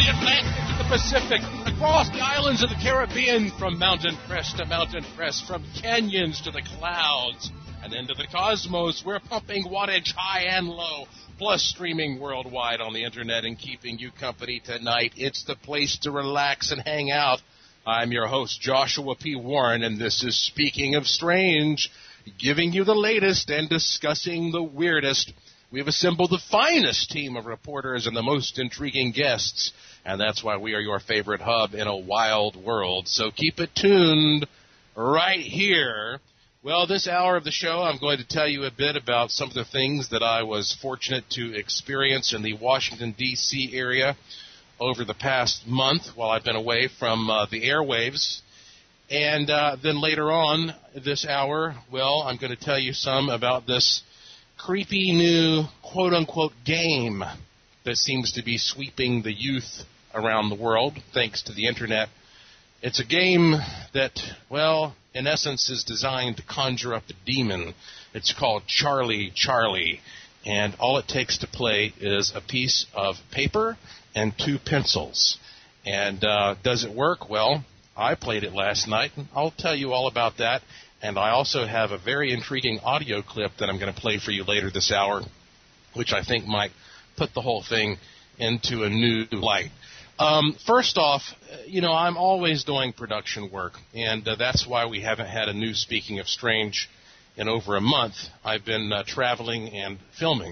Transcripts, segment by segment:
the Atlantic to the Pacific, across the islands of the Caribbean, from mountain crest to mountain crest, from canyons to the clouds, and into the cosmos. We're pumping wattage high and low, plus streaming worldwide on the internet and keeping you company tonight. It's the place to relax and hang out. I'm your host, Joshua P. Warren, and this is Speaking of Strange, giving you the latest and discussing the weirdest. We've assembled the finest team of reporters and the most intriguing guests, and that's why we are your favorite hub in a wild world. So keep it tuned right here. Well, this hour of the show, I'm going to tell you a bit about some of the things that I was fortunate to experience in the Washington, D.C. area over the past month while I've been away from the airwaves. And then later on this hour, well, I'm going to tell you some about this creepy new quote-unquote game that seems to be sweeping the youth around the world thanks to the internet. It's a game that, well, in essence is designed to conjure up a demon. It's called Charlie Charlie, and all it takes to play is a piece of paper and 2 pencils. And does it work? Well, I played it last night, and I'll tell you all about that. And I also have a very intriguing audio clip that I'm going to play for you later this hour, which I think might put the whole thing into a new light. First off, you know, I'm always doing production work, and that's why we haven't had a new Speaking of Strange in over a month. I've been traveling and filming.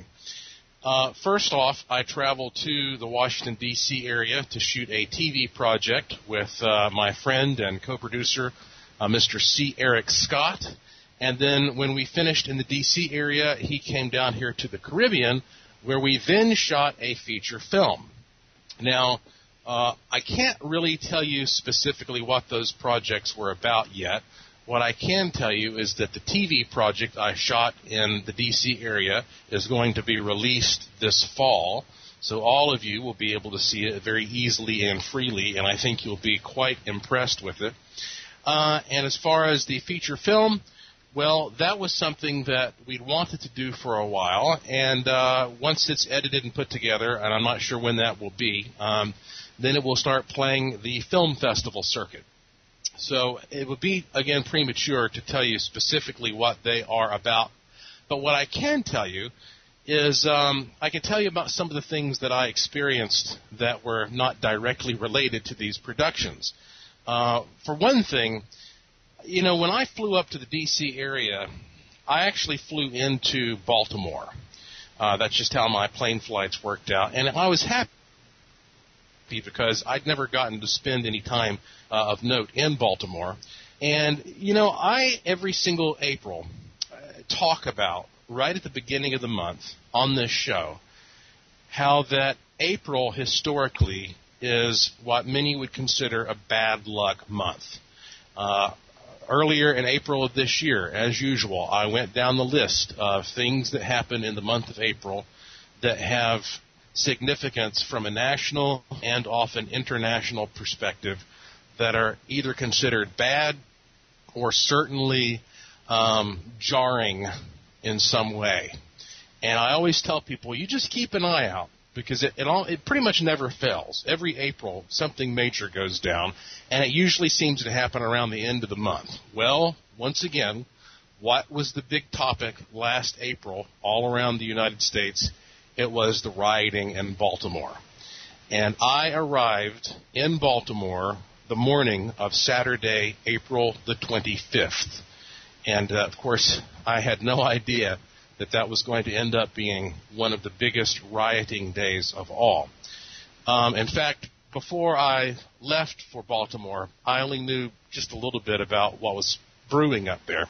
First off, I traveled to the Washington, D.C. area to shoot a TV project with my friend and co-producer, Mr. C. Eric Scott. And then when we finished in the D.C. area, he came down here to the Caribbean, where we then shot a feature film. Now, I can't really tell you specifically what those projects were about yet. What I can tell you is that the TV project I shot in the D.C. area is going to be released this fall, so all of you will be able to see it very easily and freely, and I think you'll be quite impressed with it. And as far as the feature film, well, that was something that we'd wanted to do for a while, and once it's edited and put together, and I'm not sure when that will be, then it will start playing the film festival circuit. So it would be, again, premature to tell you specifically what they are about. But what I can tell you is I can tell you about some of the things that I experienced that were not directly related to these productions. For one thing, you know, when I flew up to the D.C. area, I actually flew into Baltimore. That's just how my plane flights worked out. And I was happy because I'd never gotten to spend any time of note in Baltimore. And, you know, I, every single April, talk about, right at the beginning of the month on this show, how that April historically is what many would consider a bad luck month. Earlier in April of this year, as usual, I went down the list of things that happen in the month of April that have significance from a national and often international perspective that are either considered bad or certainly jarring in some way. And I always tell people, you just keep an eye out, because it pretty much never fails. Every April, something major goes down, and it usually seems to happen around the end of the month. Well, once again, what was the big topic last April all around the United States? It was the rioting in Baltimore. And I arrived in Baltimore the morning of Saturday, April the 25th. And, of course, I had no idea that was going to end up being one of the biggest rioting days of all. In fact, before I left for Baltimore, I only knew just a little bit about what was brewing up there.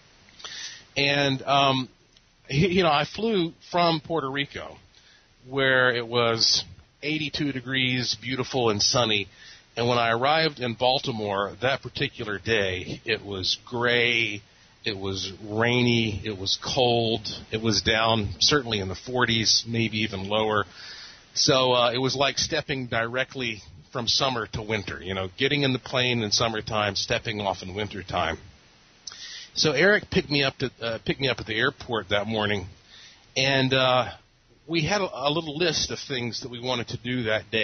And, you know, I flew from Puerto Rico, where it was 82 degrees, beautiful and sunny. And when I arrived in Baltimore that particular day, it was gray, it was rainy, it was cold, it was down certainly in the 40s, maybe even lower. So it was like stepping directly from summer to winter, you know, getting in the plane in summertime, stepping off in wintertime. So Eric picked me up at the airport that morning, and we had a little list of things that we wanted to do that day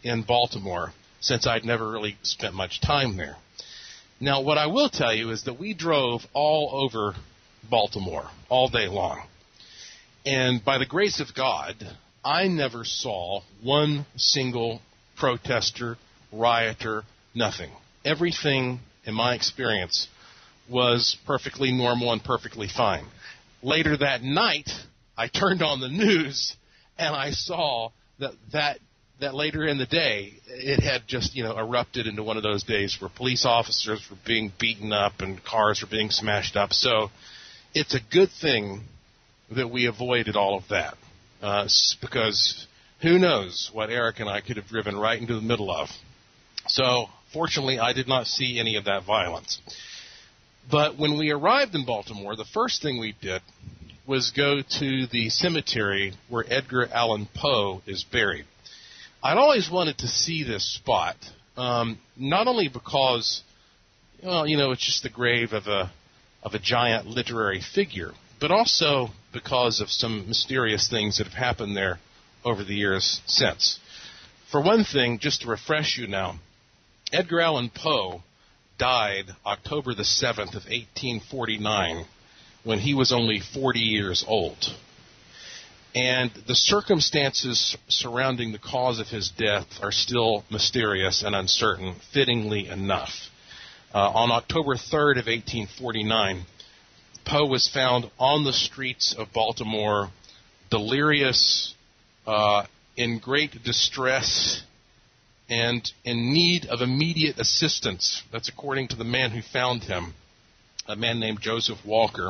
in Baltimore since I'd never really spent much time there. Now, what I will tell you is that we drove all over Baltimore all day long. And by the grace of God, I never saw one single protester, rioter, nothing. Everything, in my experience, was perfectly normal and perfectly fine. Later that night, I turned on the news, and I saw that later in the day, it had just, erupted into one of those days where police officers were being beaten up and cars were being smashed up. So it's a good thing that we avoided all of that, because who knows what Eric and I could have driven right into the middle of. So fortunately, I did not see any of that violence. But when we arrived in Baltimore, the first thing we did was go to the cemetery where Edgar Allan Poe is buried. I'd always wanted to see this spot, not only because, it's just the grave of a giant literary figure, but also because of some mysterious things that have happened there over the years since. For one thing, just to refresh you now, Edgar Allan Poe died October the 7th of 1849 when he was only 40 years old. And the circumstances surrounding the cause of his death are still mysterious and uncertain, fittingly enough. On October 3rd of 1849, Poe was found on the streets of Baltimore, delirious, in great distress, and in need of immediate assistance. That's according to the man who found him, a man named Joseph Walker.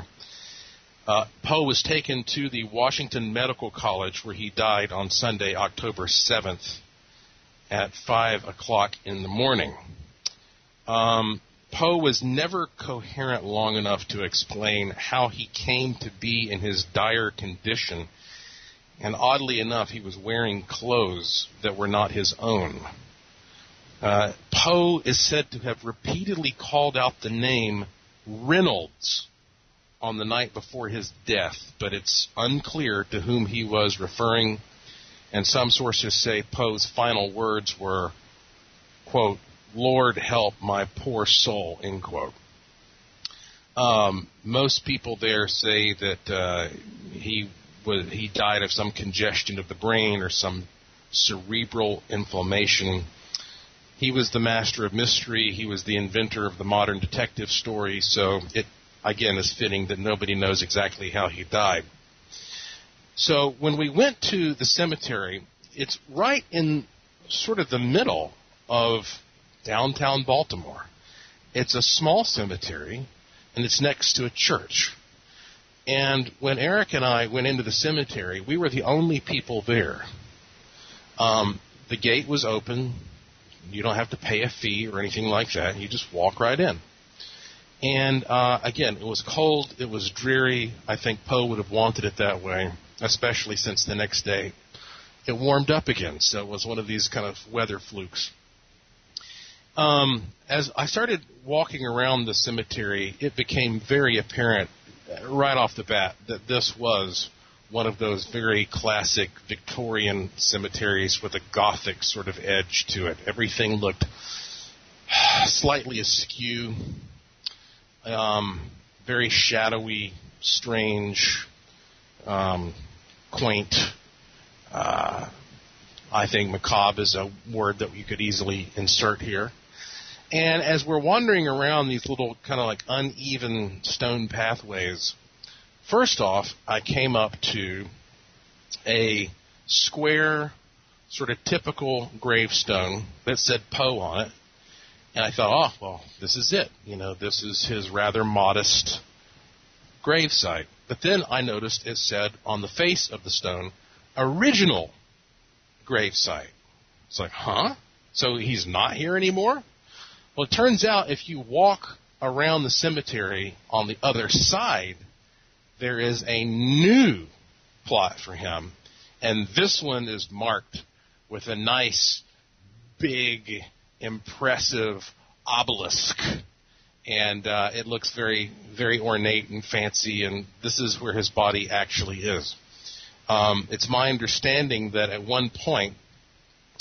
Poe was taken to the Washington Medical College, where he died on Sunday, October 7th at 5 o'clock in the morning. Poe was never coherent long enough to explain how he came to be in his dire condition, and oddly enough, he was wearing clothes that were not his own. Poe is said to have repeatedly called out the name Reynolds on the night before his death, but it's unclear to whom he was referring, and some sources say Poe's final words were, quote, "Lord help my poor soul," end quote. Most people there say that he died of some congestion of the brain or some cerebral inflammation. He was the master of mystery. He was the inventor of the modern detective story, so it, again, is fitting that nobody knows exactly how he died. So when we went to the cemetery, it's right in sort of the middle of downtown Baltimore. It's a small cemetery, and it's next to a church. And when Eric and I went into the cemetery, we were the only people there. The gate was open. You don't have to pay a fee or anything like that. You just walk right in. And, again, it was cold. It was dreary. I think Poe would have wanted it that way, especially since the next day it warmed up again. So it was one of these kind of weather flukes. As I started walking around the cemetery, it became very apparent right off the bat that this was one of those very classic Victorian cemeteries with a Gothic sort of edge to it. Everything looked slightly askew, very shadowy, strange, quaint. I think macabre is a word that you could easily insert here. And as we're wandering around these little kind of like uneven stone pathways, first off, I came up to a square, sort of typical gravestone that said Poe on it. And I thought, oh, well, this is it. This is his rather modest gravesite. But then I noticed it said on the face of the stone, original gravesite. It's like, huh? So he's not here anymore? Well, it turns out if you walk around the cemetery on the other side, there is a new plot for him. And this one is marked with a nice, big, impressive obelisk. And it looks very, very ornate and fancy, and this is where his body actually is. It's my understanding that at one point,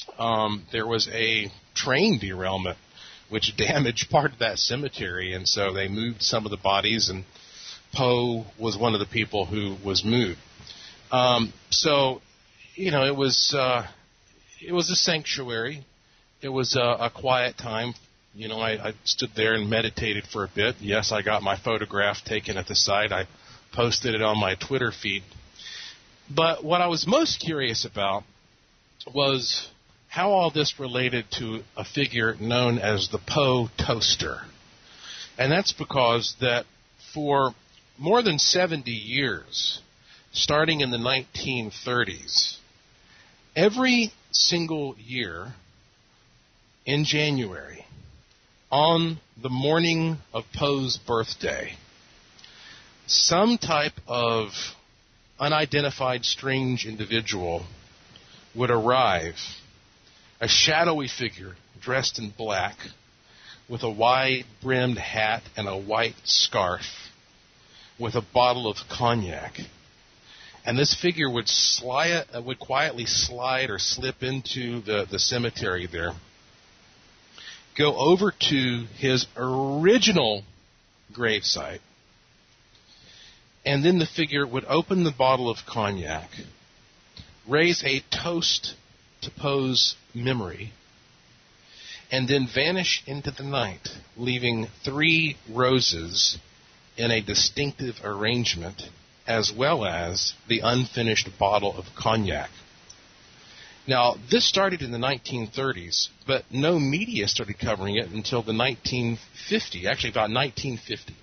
there was a train derailment which damaged part of that cemetery, and so they moved some of the bodies, and Poe was one of the people who was moved. So, it was a sanctuary. It was a quiet time. I stood there and meditated for a bit. Yes, I got my photograph taken at the site. I posted it on my Twitter feed. But what I was most curious about was how all this related to a figure known as the Poe Toaster. And that's because that for more than 70 years, starting in the 1930s, every single year in January, on the morning of Poe's birthday, some type of unidentified strange individual would arrive, a shadowy figure dressed in black with a wide-brimmed hat and a white scarf with a bottle of cognac. And this figure would quietly slide or slip into the cemetery there, go over to his original gravesite, and then the figure would open the bottle of cognac, raise a toast to Poe's memory, and then vanish into the night, leaving 3 roses in a distinctive arrangement, as well as the unfinished bottle of cognac. Now, this started in the 1930s, but no media started covering it until the 1950, actually about 1950.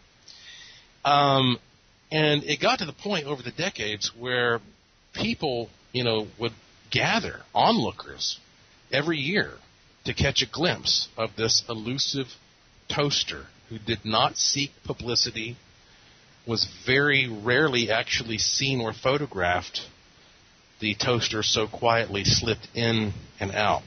And it got to the point over the decades where people, would gather, onlookers, every year to catch a glimpse of this elusive toaster who did not seek publicity, was very rarely actually seen or photographed. The toaster so quietly slipped in and out.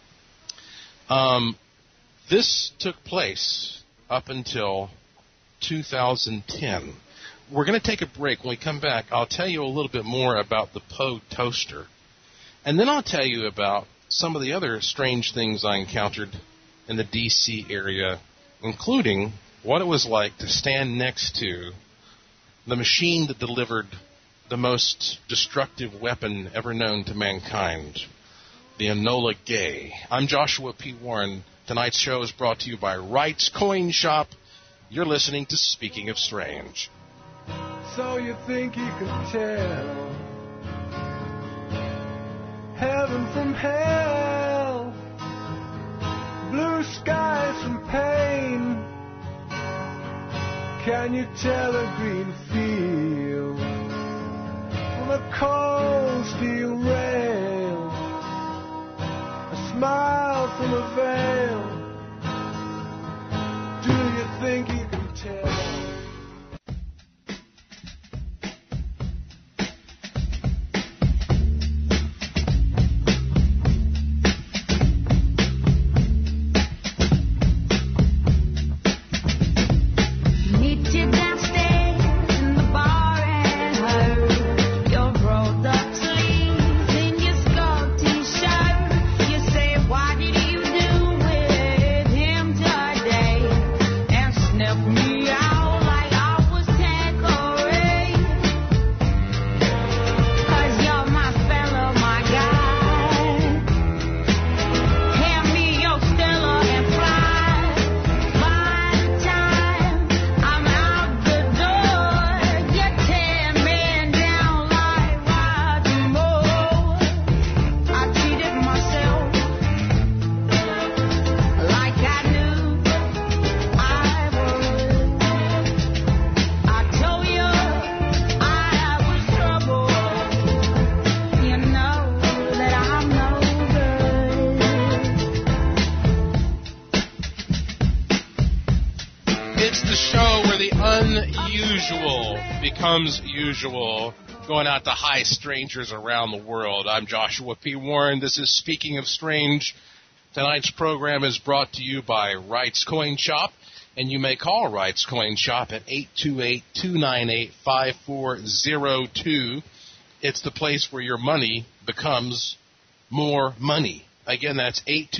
This took place up until 2010. We're going to take a break. When we come back, I'll tell you a little bit more about the Poe toaster. And then I'll tell you about some of the other strange things I encountered in the D.C. area, including what it was like to stand next to the machine that delivered the most destructive weapon ever known to mankind, the Enola Gay. I'm Joshua P. Warren. Tonight's show is brought to you by Wright's Coin Shop. You're listening to Speaking of Strange. So you think you could tell heaven from hell, blue skies from pain? Can you tell a green field from a cold steel rail, a smile from a veil? Do you think you can tell? Usual, going out to high strangers around the world. I'm Joshua P. Warren. This is Speaking of Strange. Tonight's program is brought to you by Wright's Coin Shop, and you may call Wright's Coin Shop at 828-298-5402. It's the place where your money becomes more money. Again, that's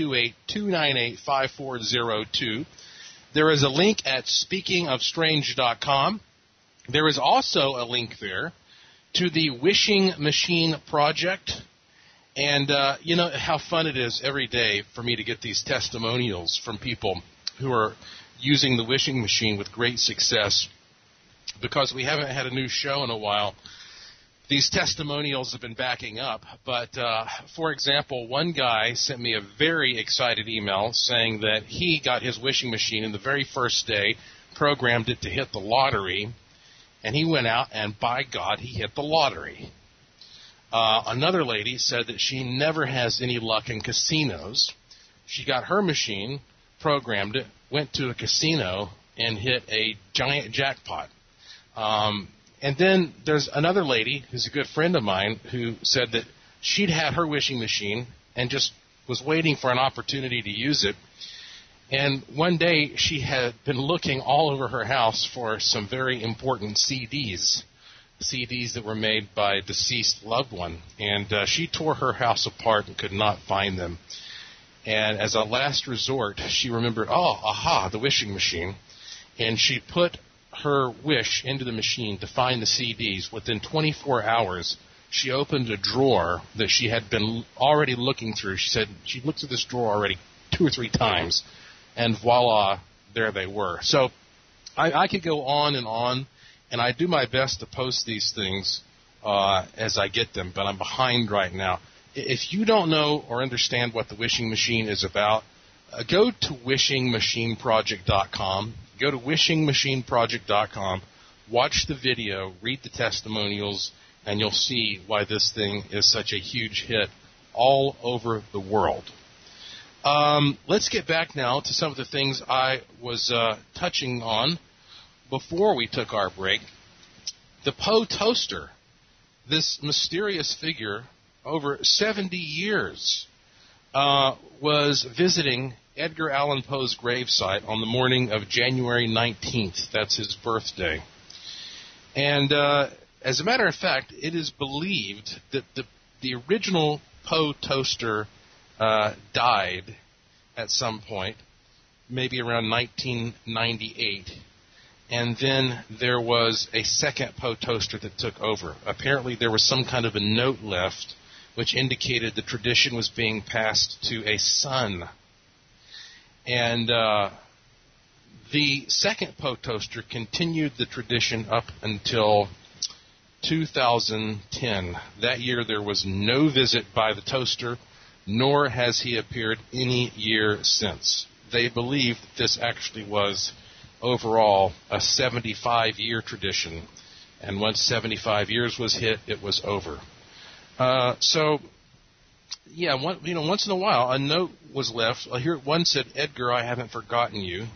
828-298-5402. There is a link at speakingofstrange.com. There is also a link there to the Wishing Machine Project. And you know how fun it is every day for me to get these testimonials from people who are using the wishing machine with great success. Because we haven't had a new show in a while, these testimonials have been backing up. But, for example, one guy sent me a very excited email saying that he got his wishing machine in the very first day, programmed it to hit the lottery, and he went out and, by God, he hit the lottery. Another lady said that she never has any luck in casinos. She got her machine, programmed it, went to a casino, and hit a giant jackpot. And then there's another lady who's a good friend of mine who said that she'd had her wishing machine and just was waiting for an opportunity to use it. And one day she had been looking all over her house for some very important CDs that were made by a deceased loved one. And she tore her house apart and could not find them. And as a last resort, she remembered, the wishing machine. And she put her wish into the machine to find the CDs. Within 24 hours, she opened a drawer that she had been already looking through. She said she looked at this drawer already 2 or 3 times, and voila, there they were. So I could go on, and I do my best to post these things as I get them, but I'm behind right now. If you don't know or understand what the wishing machine is about, go to wishingmachineproject.com. Go to wishingmachineproject.com, watch the video, read the testimonials, and you'll see why this thing is such a huge hit all over the world. Let's get back now to some of the things I was touching on before we took our break. The Poe toaster, this mysterious figure, over 70 years, was visiting Edgar Allan Poe's gravesite on the morning of January 19th. That's his birthday. And as a matter of fact, it is believed that the original Poe toaster died at some point, maybe around 1998. And then there was a second Poe toaster that took over. Apparently there was some kind of a note left which indicated the tradition was being passed to a son. And the second Poe toaster continued the tradition up until 2010. That year there was no visit by the toaster, nor has he appeared any year since. They believe that this actually was overall a 75-year tradition, and once 75 years was hit, it was over. Once in a while, a note was left. Here, one said, "Edgar, I haven't forgotten you."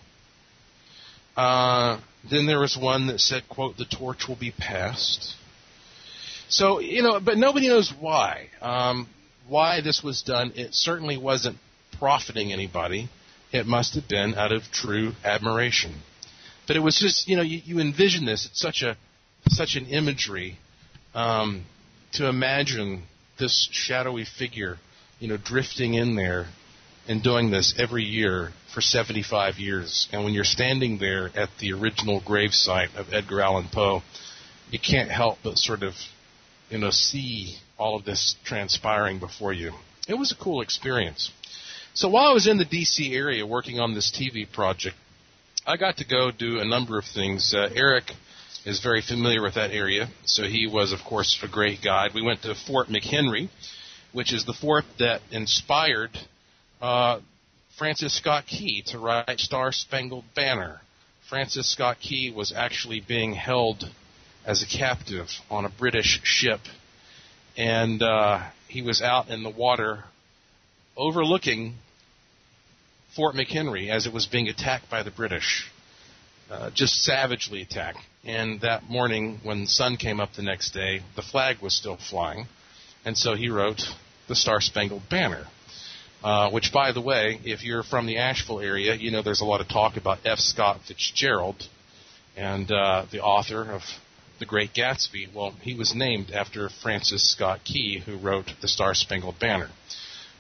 Then there was one that said, quote, "The torch will be passed." So, but nobody knows why. Why this was done. It certainly wasn't profiting anybody. It must have been out of true admiration. But it was just, you envision this. It's such an imagery to imagine this shadowy figure, drifting in there and doing this every year for 75 years. And when you're standing there at the original gravesite of Edgar Allan Poe, you can't help but sort of, see all of this transpiring before you. It was a cool experience. So while I was in the D.C. area working on this TV project, I got to go do a number of things. Eric is very familiar with that area, so he was, of course, a great guide. We went to Fort McHenry, which is the fort that inspired Francis Scott Key to write Star-Spangled Banner. Francis Scott Key was actually being held as a captive on a British ship, and he was out in the water overlooking Fort McHenry as it was being attacked by the British, just savagely attacked. And that morning, when the sun came up the next day, the flag was still flying, and so he wrote the Star-Spangled Banner, which, by the way, if you're from the Asheville area, there's a lot of talk about F. Scott Fitzgerald and the author of The Great Gatsby. Well, he was named after Francis Scott Key, who wrote the Star-Spangled Banner.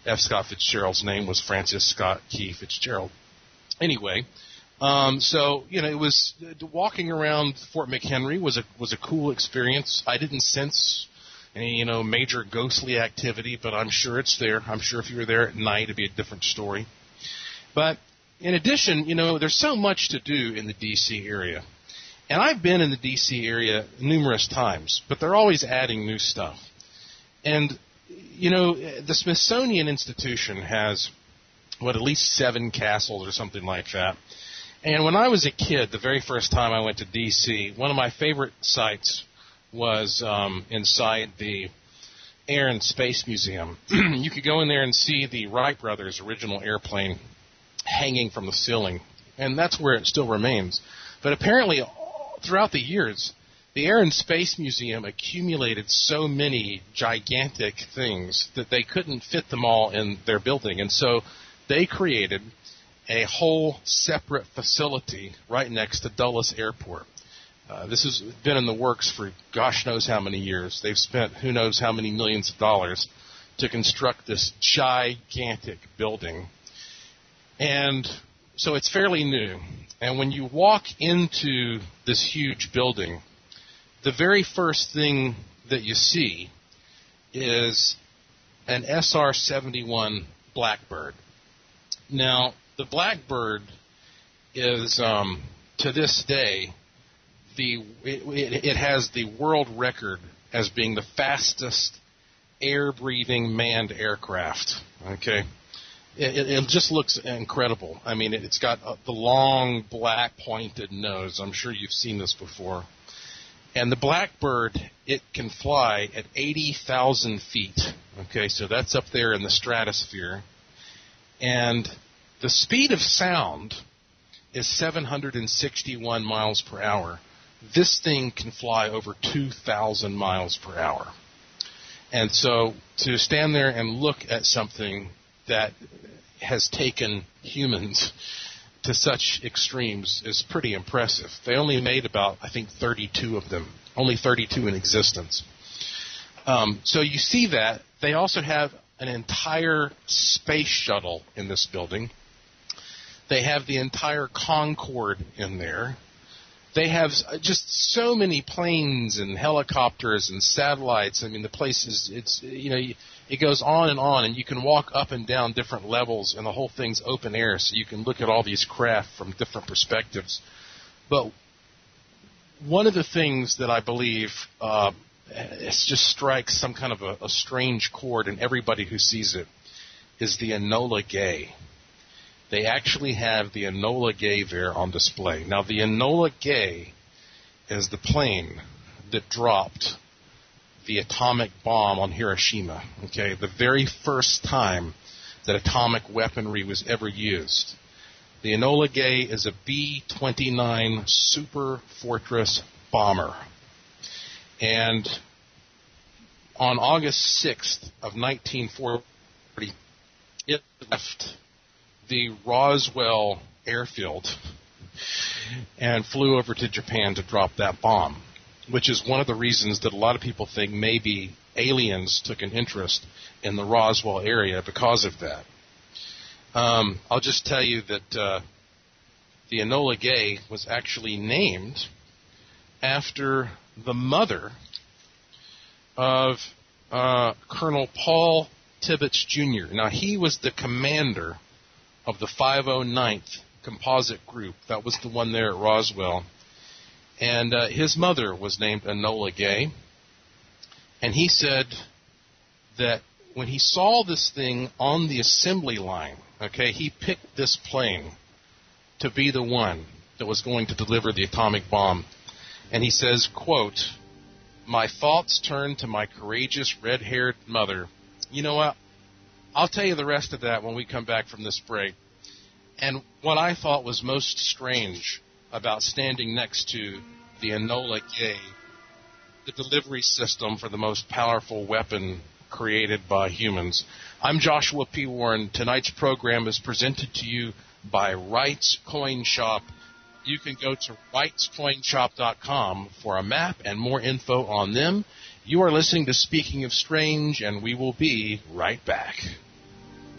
F. Scott Fitzgerald's name was Francis Scott Key Fitzgerald. Anyway, so it was walking around Fort McHenry was a cool experience. I didn't sense any major ghostly activity, but I'm sure it's there. I'm sure if you were there at night, it'd be a different story. But in addition, there's so much to do in the D.C. area. And I've been in the D.C. area numerous times, but they're always adding new stuff. And, the Smithsonian Institution has, at least 7 castles or something like that. And when I was a kid, the very first time I went to D.C., one of my favorite sites was inside the Air and Space Museum. You could go in there and see the Wright brothers' original airplane hanging from the ceiling, and that's where it still remains. But apparently, throughout the years, the Air and Space Museum accumulated so many gigantic things that they couldn't fit them all in their building, and so they created a whole separate facility right next to Dulles Airport. This has been in the works for gosh knows how many years. They've spent who knows how many millions of dollars to construct this gigantic building. And so it's fairly new. And when you walk into this huge building, the very first thing that you see is an SR-71 Blackbird. Now, the Blackbird is, to this day, it has the world record as being the fastest air-breathing manned aircraft. Okay, it just looks incredible. I mean, it's got the long black pointed nose. I'm sure you've seen this before. And the Blackbird, it can fly at 80,000 feet. Okay, so that's up there in the stratosphere. And the speed of sound is 761 miles per hour. This thing can fly over 2,000 miles per hour. And so to stand there and look at something that has taken humans to such extremes is pretty impressive. They only made about, I think, 32 of them, only 32 in existence. So you see that. They also have an entire space shuttle in this building. They have the entire Concorde in there. They have just so many planes and helicopters and satellites. I mean, the place is, it goes on, and you can walk up and down different levels, and the whole thing's open air, so you can look at all these craft from different perspectives. But one of the things that I believe it just strikes some kind of a strange chord in everybody who sees it is the Enola Gay. They actually have the Enola Gay there on display. Now, the Enola Gay is the plane that dropped the atomic bomb on Hiroshima. Okay, the very first time that atomic weaponry was ever used. The Enola Gay is a B-29 Super Fortress bomber. And on August 6th of 1940, it left the Roswell airfield and flew over to Japan to drop that bomb, which is one of the reasons that a lot of people think maybe aliens took an interest in the Roswell area because of that. I'll just tell you that the Enola Gay was actually named after the mother of Colonel Paul Tibbets Jr. Now, he was the commander of the 509th Composite Group. That was the one there at Roswell. And his mother was named Enola Gay. And he said that when he saw this thing on the assembly line, okay, he picked this plane to be the one that was going to deliver the atomic bomb. And he says, quote, "My thoughts turned to my courageous red-haired mother." You know what? I'll tell you the rest of that when we come back from this break. And what I thought was most strange about standing next to the Enola Gay, the delivery system for the most powerful weapon created by humans. I'm Joshua P. Warren. Tonight's program is presented to you by Wright's Coin Shop. You can go to wrightscoinshop.com for a map and more info on them. You are listening to Speaking of Strange, and we will be right back.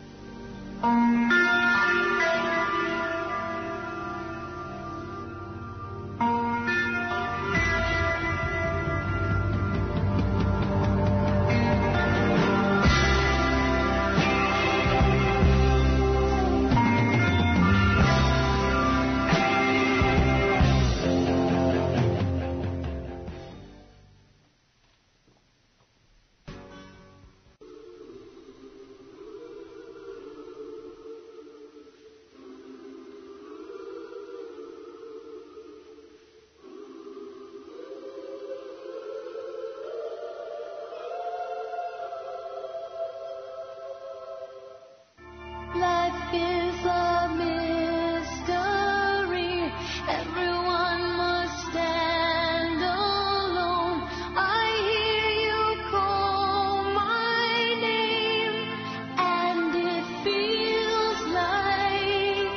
Life is a mystery. Everyone must stand alone. I hear you call my name, and it feels like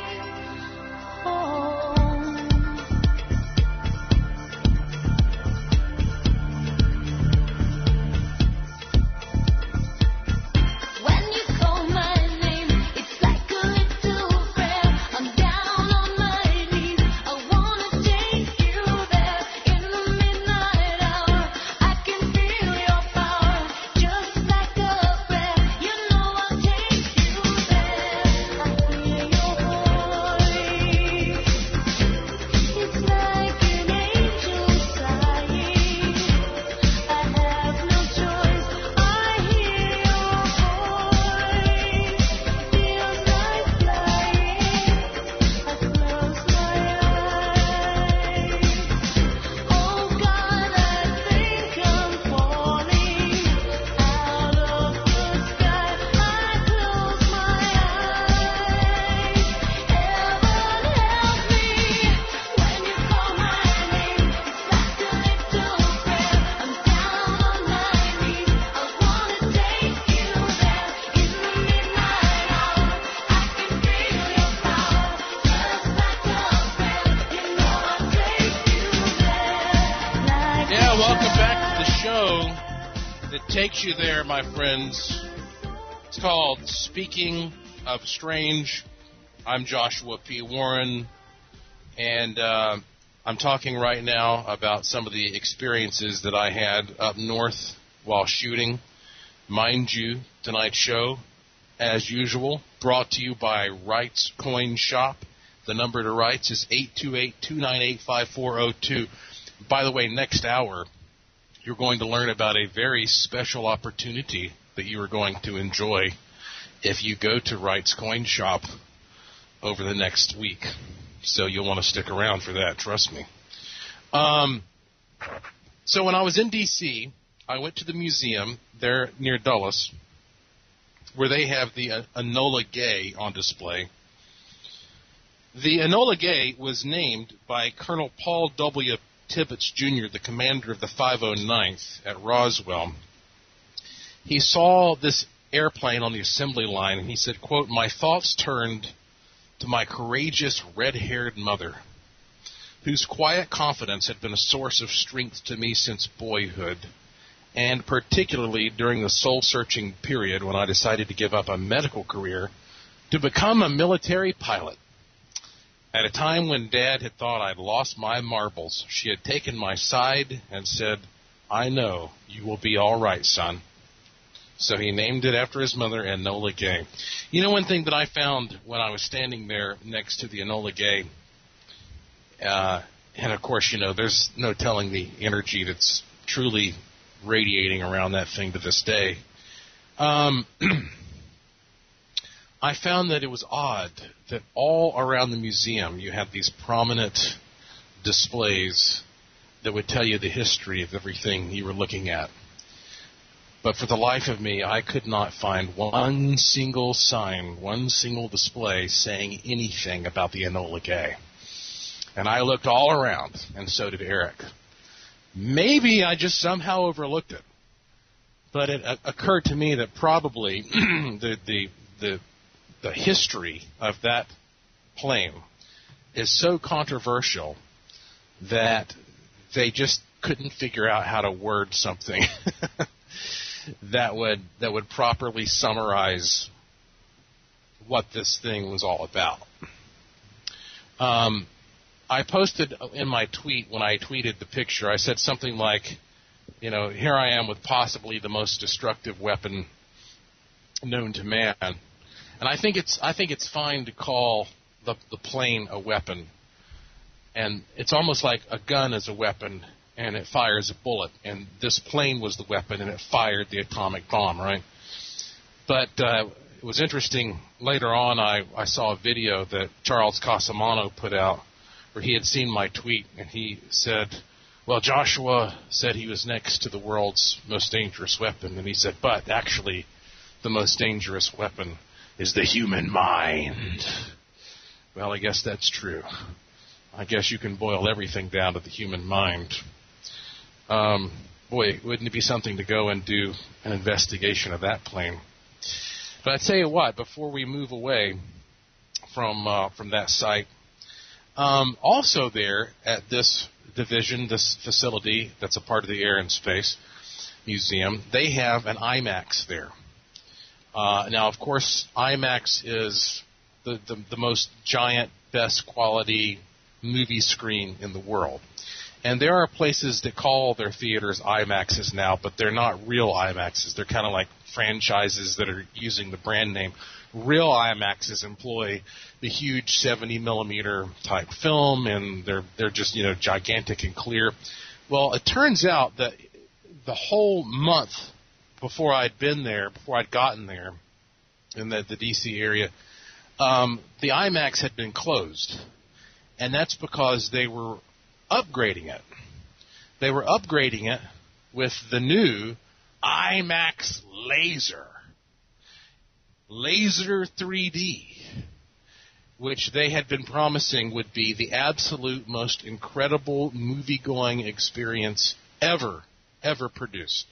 home. When you call my name, it's like a little prayer. I'm down on my knees. I wanna take you there in the midnight hour. I can feel your power, just like a prayer. You know I'll take you there. I hear your voice. It's like an angel sighing. I have no choice. I hear your voice. Feels like flying. I close my eyes. Oh God, I think I'm falling out of the sky. I close my eyes. Heaven help me when you call my name. It's like a little prayer. I'm down on my knees. I wanna take you there in the midnight hour. I can feel your power, just like a prayer. You know I'll take you there. Yeah, welcome back to the show that takes you there, my friends. It's called Speaking of Strange. I'm Joshua P. Warren, and I'm talking right now about some of the experiences that I had up north while shooting. Mind you, tonight's show, as usual, brought to you by Wright's Coin Shop. The number to Wright's is 828-298-5402. By the way, next hour, you're going to learn about a very special opportunity that you are going to enjoy if you go to Wright's Coin Shop over the next week. So you'll want to stick around for that, trust me. So when I was in D.C., I went to the museum there near Dulles, where they have the Enola Gay on display. The Enola Gay was named by Colonel Paul W. Tibbets, Jr., the commander of the 509th at Roswell. He saw this airplane on the assembly line, and he said, quote, "My thoughts turned to my courageous red-haired mother, whose quiet confidence had been a source of strength to me since boyhood, and particularly during the soul-searching period when I decided to give up a medical career to become a military pilot. At a time when Dad had thought I'd lost my marbles, she had taken my side and said, 'I know you will be all right, son.' So he named it after his mother, Enola Gay." You know, one thing that I found when I was standing there next to the Enola Gay, and of course, you know, there's no telling the energy that's truly radiating around that thing to this day. I found that it was odd that all around the museum you had these prominent displays that would tell you the history of everything you were looking at. But for the life of me, I could not find one single sign, one single display saying anything about the Enola Gay. And I looked all around, and so did Eric. Maybe I just somehow overlooked it. But it occurred to me that probably the history of that plane is so controversial that they just couldn't figure out how to word something that would properly summarize what this thing was all about. I posted in my tweet, when I tweeted the picture, I said something like, here I am with possibly the most destructive weapon known to man. And I think it's fine to call the plane a weapon. And it's almost like a gun is a weapon, and it fires a bullet. And this plane was the weapon, and it fired the atomic bomb, right? But it was interesting. Later on, I saw a video that Charles Casamano put out where he had seen my tweet, and he said, well, Joshua said he was next to the world's most dangerous weapon. And he said, but actually, the most dangerous weapon is the human mind. Well, I guess that's true. I guess you can boil everything down to the human mind. Boy, wouldn't it be something to go and do an investigation of that plane? But I tell you what, before we move away from that site, also there at this division, this facility that's a part of the Air and Space Museum, they have an IMAX there. Now, of course, IMAX is the most giant, best quality movie screen in the world. And there are places that call their theaters IMAXs now, but they're not real IMAXs. They're kind of like franchises that are using the brand name. Real IMAXs employ the huge 70 millimeter type film, and they're just gigantic and clear. Well, it turns out that the whole month before I'd gotten there in the DC area, the IMAX had been closed, and that's because they were upgrading it. They were upgrading it with the new IMAX Laser 3D, which they had been promising would be the absolute most incredible movie-going experience ever produced.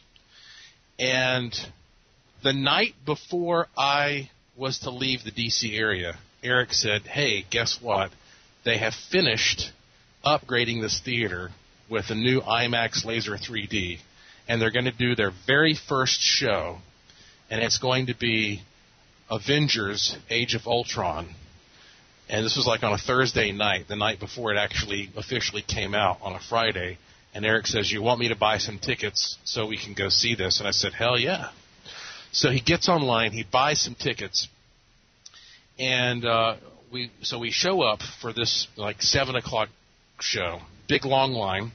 And the night before I was to leave the D.C. area, Eric said, hey, guess what? They have finished upgrading this theater with a new IMAX Laser 3D, and they're going to do their very first show, and it's going to be Avengers Age of Ultron. And this was like on a Thursday night, the night before it actually officially came out on a Friday. And Eric says, you want me to buy some tickets so we can go see this? And I said, hell yeah. So he gets online, he buys some tickets, and we show up for this like 7 o'clock show, big long line,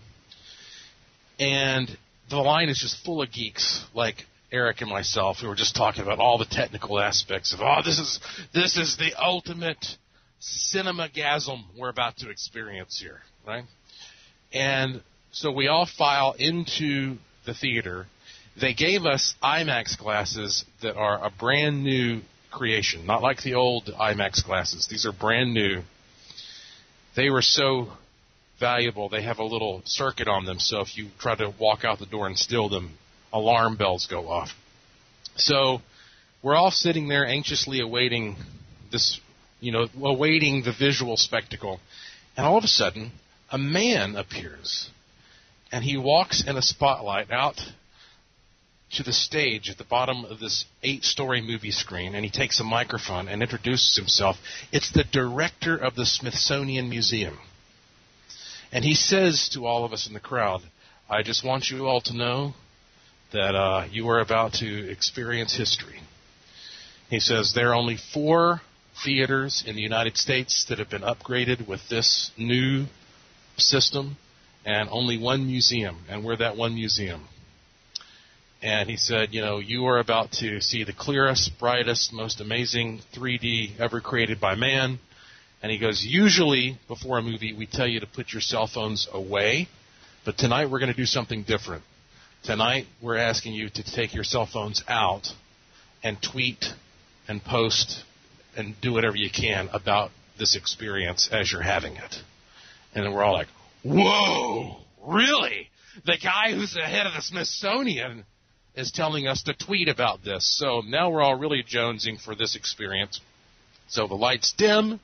and the line is just full of geeks like Eric and myself, who were just talking about all the technical aspects of, this is the ultimate cinemagasm we're about to experience here, right? And so we all file into the theater. They gave us IMAX glasses that are a brand new creation, not like the old IMAX glasses. These are brand new. They were so valuable. They have a little circuit on them, so if you try to walk out the door and steal them, alarm bells go off. So we're all sitting there anxiously awaiting this, awaiting the visual spectacle. And all of a sudden, a man appears. And he walks in a spotlight out to the stage at the bottom of this 8-story movie screen, and he takes a microphone and introduces himself. It's the director of the Smithsonian Museum. And he says to all of us in the crowd, I just want you all to know that you are about to experience history. He says there are only 4 theaters in the United States that have been upgraded with this new system, and only 1 museum, and we're that 1 museum. And he said, you are about to see the clearest, brightest, most amazing 3D ever created by man. And he goes, usually before a movie we tell you to put your cell phones away, but tonight we're going to do something different. Tonight we're asking you to take your cell phones out and tweet and post and do whatever you can about this experience as you're having it. And then we're all like, whoa, really? The guy who's the head of the Smithsonian is telling us to tweet about this. So now we're all really jonesing for this experience. So the lights dim,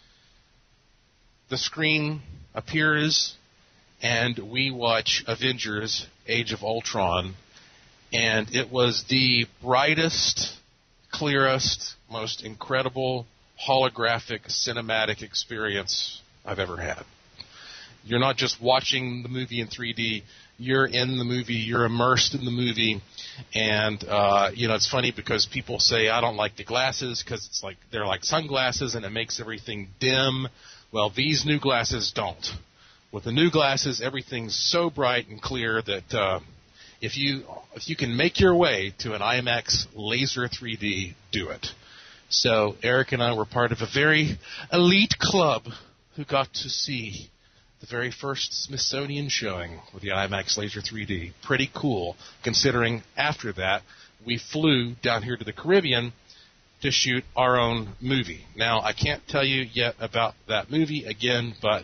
the screen appears, and we watch Avengers Age of Ultron. And it was the brightest, clearest, most incredible holographic cinematic experience I've ever had. You're not just watching the movie in 3D. You're in the movie. You're immersed in the movie. And, it's funny because people say, I don't like the glasses because it's like they're like sunglasses and it makes everything dim. Well, these new glasses don't. With the new glasses, everything's so bright and clear that if you can make your way to an IMAX Laser 3D, do it. So Eric and I were part of a very elite club who got to see the very first Smithsonian showing with the IMAX Laser 3D. Pretty cool, considering after that we flew down here to the Caribbean to shoot our own movie. Now, I can't tell you yet about that movie again, but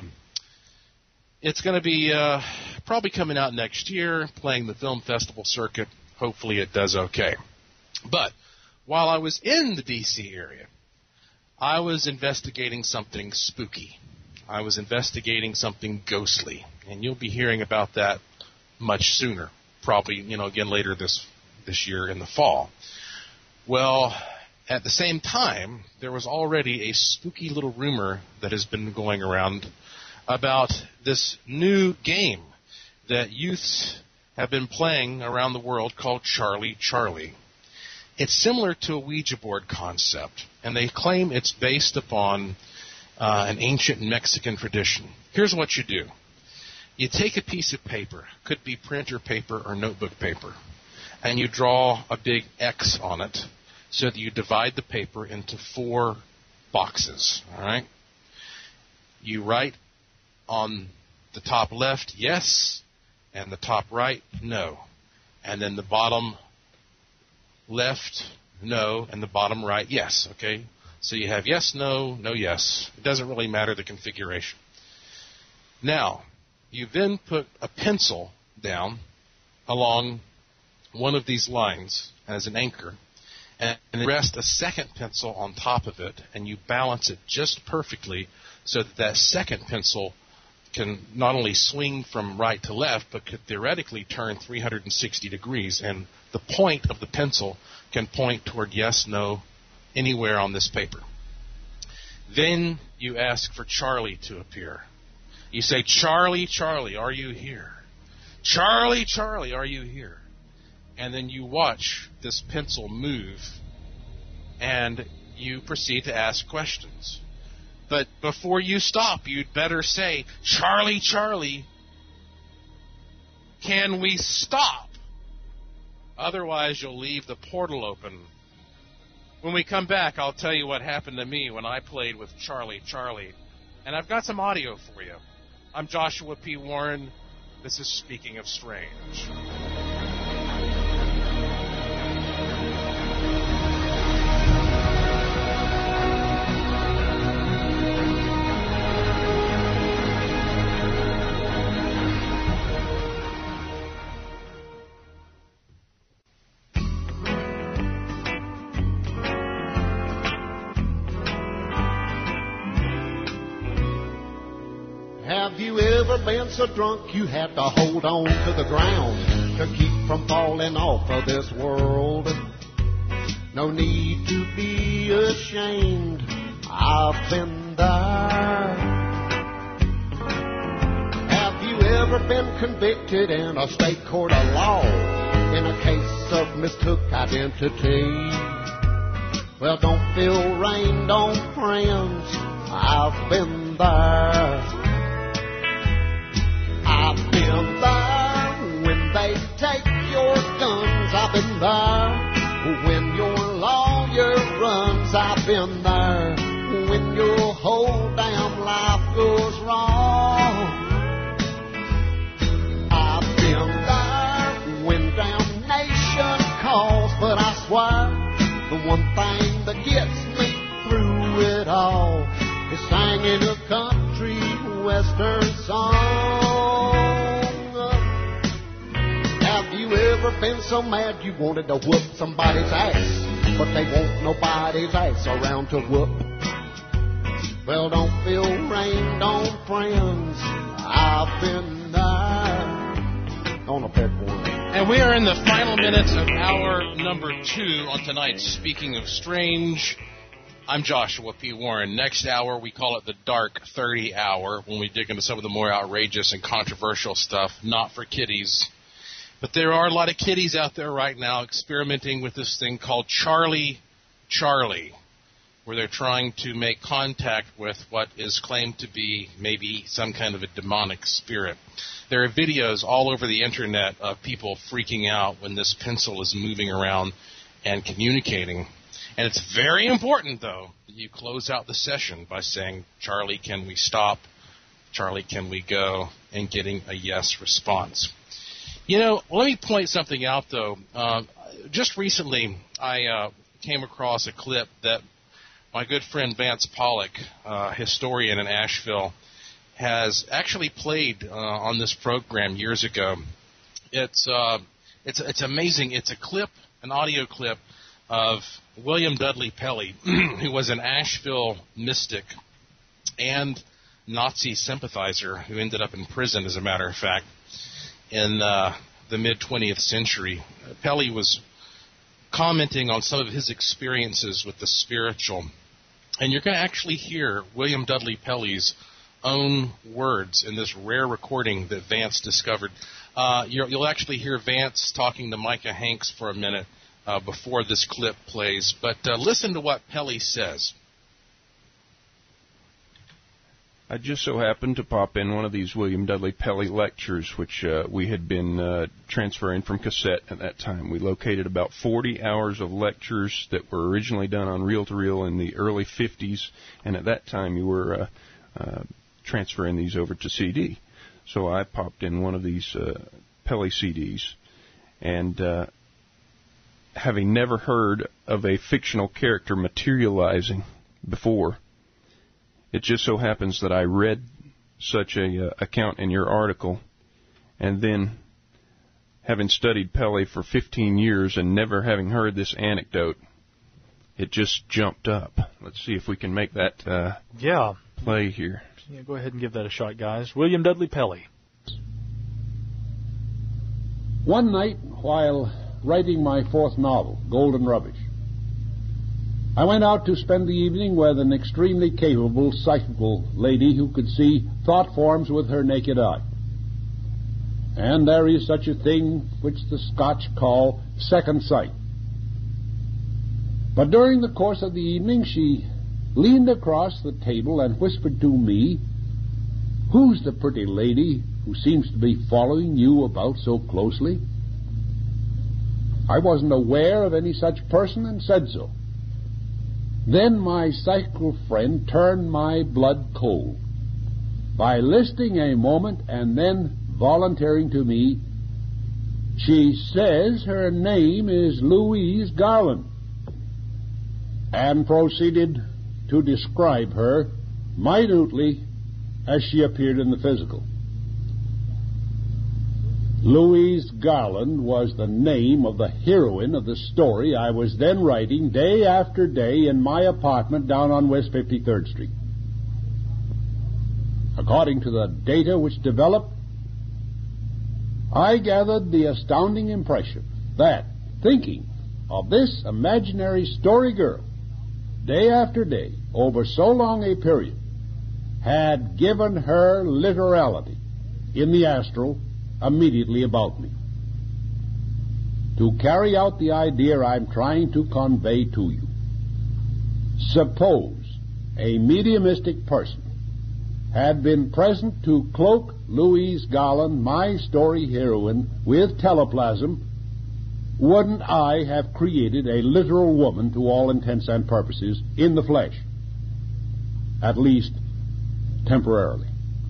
it's going to be probably coming out next year, playing the film festival circuit. Hopefully it does okay. But while I was in the D.C. area, I was investigating something spooky. I was investigating something ghostly, and you'll be hearing about that much sooner, probably, again later this year in the fall. Well, at the same time, there was already a spooky little rumor that has been going around about this new game that youths have been playing around the world called Charlie Charlie. It's similar to a Ouija board concept, and they claim it's based upon an ancient Mexican tradition. Here's what you do. You take a piece of paper, could be printer paper or notebook paper, and you draw a big X on it so that you divide the paper into 4 boxes, all right? You write on the top left, yes, and the top right, no. And then the bottom left, no, and the bottom right, yes, okay? So you have yes, no, no, yes. It doesn't really matter the configuration. Now, you then put a pencil down along one of these lines as an anchor, and rest a second pencil on top of it, and you balance it just perfectly so that that second pencil can not only swing from right to left, but could theoretically turn 360 degrees, and the point of the pencil can point toward yes, no, anywhere on this paper. Then you ask for Charlie to appear. You say, Charlie, Charlie, are you here? Charlie, Charlie, are you here? And then you watch this pencil move, and you proceed to ask questions. But before you stop, you'd better say, Charlie, Charlie, can we stop? Otherwise, you'll leave the portal open. When we come back, I'll tell you what happened to me when I played with Charlie, Charlie. And I've got some audio for you. I'm Joshua P. Warren. This is Speaking of Strange. Have you ever been so drunk you had to hold on to the ground to keep from falling off of this world? No need to be ashamed, I've been there. Have you ever been convicted in a state court of law in a case of mistook identity? Well, don't feel rained on, friends, I've been there. I've been there when they take your guns. I've been there when your lawyer runs. I've been there when your whole damn life goes wrong. I've been there when damnation calls. But I swear the one thing that gets me through it all is singing a country western song. Have you ever been so mad you wanted to whoop somebody's ass, but they won't nobody's ass around to whoop? Well, don't feel rained on, friends, I've been there on a pet one. And we are in the final minutes of hour number 2 on tonight's Speaking of Strange. I'm Joshua P. Warren. Next hour, we call it the Dark 30 Hour, when we dig into some of the more outrageous and controversial stuff, not for kiddies. But there are a lot of kiddies out there right now experimenting with this thing called Charlie, where they're trying to make contact with what is claimed to be maybe some kind of a demonic spirit. There are videos all over the internet of people freaking out when this pencil is moving around and communicating. And it's very important, though, that you close out the session by saying, Charlie, can we stop? Charlie, can we go? And getting a yes response. You know, let me point something out, though. Just recently, I came across a clip that my good friend Vance Pollock, historian in Asheville, has actually played on this program years ago. It's amazing. It's a clip, an audio clip of William Dudley Pelley, who was an Asheville mystic and Nazi sympathizer who ended up in prison, as a matter of fact, in the mid-20th century. Pelley was commenting on some of his experiences with the spiritual. And you're going to actually hear William Dudley Pelley's own words in this rare recording that Vance discovered. You'll actually hear Vance talking to Micah Hanks for a minute before this clip plays. But listen to what Pelley says. I just so happened to pop in one of these William Dudley Pelley lectures, which we had been transferring from cassette at that time. We located about 40 hours of lectures that were originally done on reel-to-reel in the early 50s, and at that time you were transferring these over to CD. So I popped in one of these Pelley CDs, and having never heard of a fictional character materializing before, it just so happens that I read such a account in your article, and then, having studied Pelley for 15 years and never having heard this anecdote, it just jumped up. Let's see if we can make that play here. Yeah, go ahead and give that a shot, guys. William Dudley Pelley. One night, while writing my fourth novel, Golden Rubbish, I went out to spend the evening with an extremely capable psychical lady who could see thought forms with her naked eye. And there is such a thing which the Scotch call second sight. But during the course of the evening, she leaned across the table and whispered to me, "Who's the pretty lady who seems to be following you about so closely?" I wasn't aware of any such person and said so. Then my psychical friend turned my blood cold by listing a moment and then volunteering to me, "She says her name is Louise Garland," and proceeded to describe her minutely as she appeared in the physical. Louise Garland was the name of the heroine of the story I was then writing day after day in my apartment down on West 53rd Street. According to the data which developed, I gathered the astounding impression that thinking of this imaginary story girl day after day over so long a period had given her literality in the astral immediately about me. To carry out the idea I'm trying to convey to you, suppose a mediumistic person had been present to cloak Louise Garland, my story heroine, with teleplasm, wouldn't I have created a literal woman to all intents and purposes in the flesh? At least temporarily.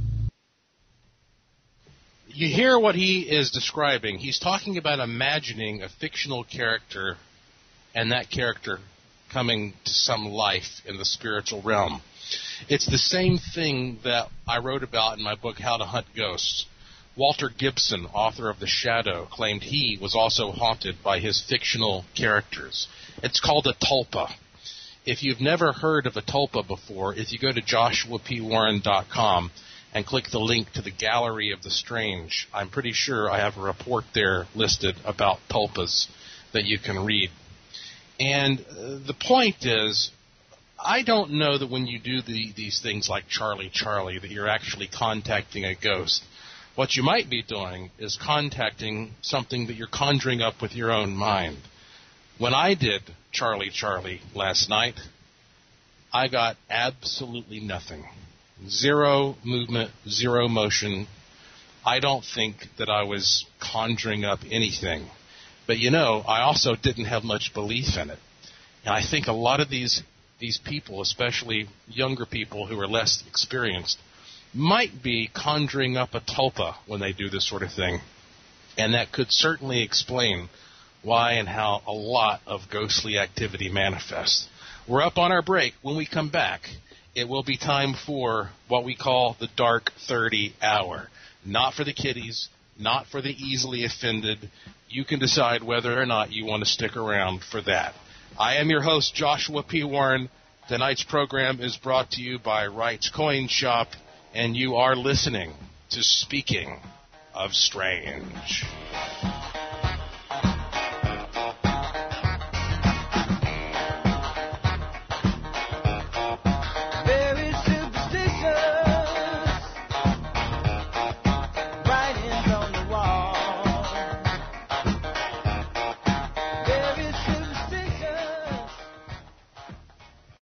You hear what he is describing. He's talking about imagining a fictional character and that character coming to some life in the spiritual realm. It's the same thing that I wrote about in my book, How to Hunt Ghosts. Walter Gibson, author of The Shadow, claimed he was also haunted by his fictional characters. It's called a tulpa. If you've never heard of a tulpa before, if you go to joshuapwarren.com and click the link to the Gallery of the Strange, I'm pretty sure I have a report there listed about tulpas that you can read. And the point is, I don't know that when you do these things like Charlie Charlie that you're actually contacting a ghost. What you might be doing is contacting something that you're conjuring up with your own mind. When I did Charlie Charlie last night, I got absolutely nothing. Zero movement, zero motion. I don't think that I was conjuring up anything. But, I also didn't have much belief in it. And I think a lot of these people, especially younger people who are less experienced, might be conjuring up a tulpa when they do this sort of thing. And that could certainly explain why and how a lot of ghostly activity manifests. We're up on our break. When we come back, it will be time for what we call the Dark 30 Hour. Not for the kiddies, not for the easily offended. You can decide whether or not you want to stick around for that. I am your host, Joshua P. Warren. Tonight's program is brought to you by Wright's Coin Shop, and you are listening to Speaking of Strange.